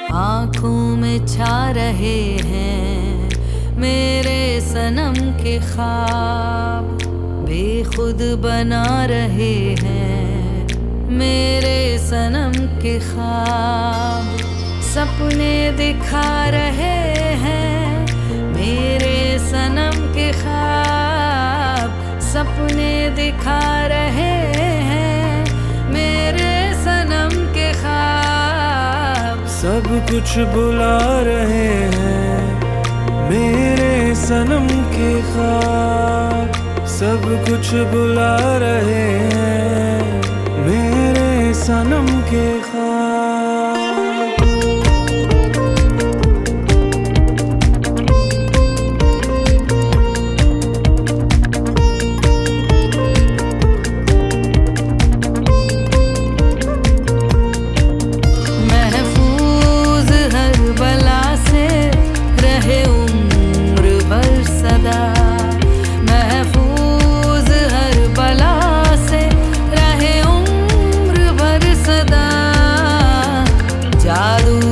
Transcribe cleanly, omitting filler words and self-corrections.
आँखों में छा रहे हैं मेरे सनम के ख्वाब, बेखुद बना रहे हैं मेरे सनम के ख्वाब। सपने दिखा रहे हैं मेरे सनम के ख्वाब, सपने दिखा रहे हैं मेरे सनम के ख्वाब। सब कुछ बुला रहे हैं मेरे सनम के ख्वाब, सब कुछ बुला रहे हैं मेरे सनम के ख्वाब। महफूज हर बला से रहे उम्र भर सदा, महफूज हर बला से रहे उम्र भर सदा। जादू